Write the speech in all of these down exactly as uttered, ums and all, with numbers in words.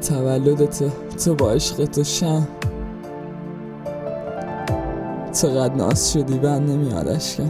تولدت تو با عشق تو شم، چقدر ناز شدی بند نمیاد اشکم.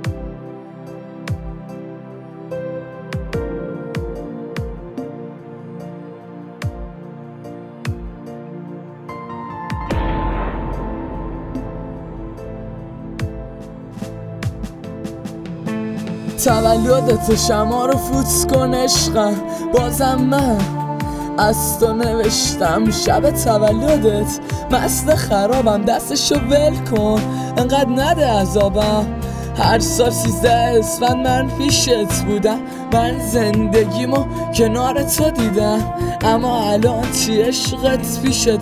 تولدت شما رو فوت کن عشقم، بازم من از تو نوشتم شب تولدت مست خرابم، دستشو ول کن انقدر نده عذابم. هر سال سیزده اسفند من پیشت بودم، من زندگیمو کنار تو دیدم، اما الان چی عشقت پیشته؟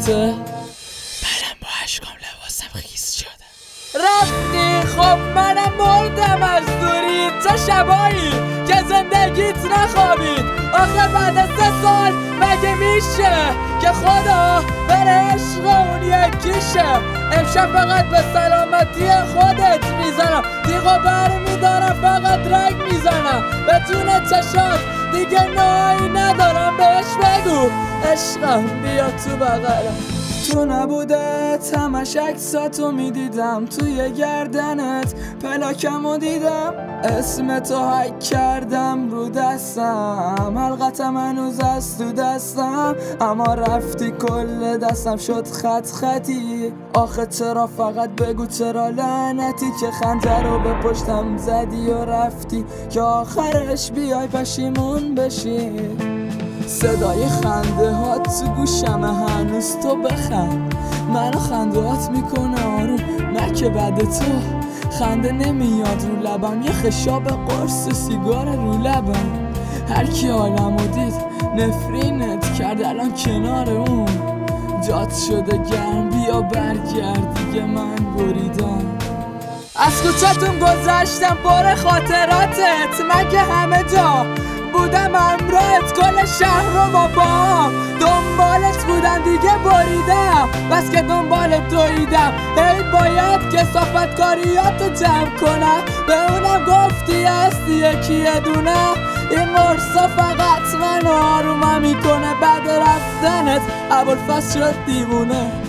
منم با عشقم لباسم خیس شده. رفتی خب منم مردم از دوری، تا شبایی که زندگیت نخوابید. آخه بعد از سه سال مگه میشه که خدا بره عشق اون یکیشه؟ امشب فقط به سلامتی خودت میزنم، دیگه بر میدارم فقط رنگ میزنم بتونه چشات، دیگه نایی ندارم بهش بگو عشقم بیا تو بغلم. تو نبودت همش عکساتو میدیدم، توی گردنت پلاکمو دیدم، اسم تو حک کردم رو دستم، حلقتم هنوز از تو دستم، اما رفتی کل دستم شد خط خطی. آخه چرا فقط بگو چرا لعنتی که خنجر رو به پشتم زدی و رفتی که آخرش بیای پشیمون بشی. صدای خنده هات تو گوشمه هنوز، تو بخند منو خنده هات میکنه آروم، نه که بعد تو خنده نمیاد رو لبم، یه خشاب قرص سیگار رو لبم. هر کی عالمو دید نفرینت کرد، الان کنار اون جات شده گرم، بیا برگرد دیگه من بریدم. از کوچه‌تون گذشتم پر خاطراتت، مگه همه جا بودم امرات، کل شهر رو با پاهم دنبالت بودم دیگه بریدم، بس که دنبالت دویدم هی باید کثافت کاریاتو جمع کنم. به اونم گفتی هستی یکی یه دونه، این قرصا فقط منو آرومم میکنه، بعد رفتنت ابوالفضل شد دیوونه.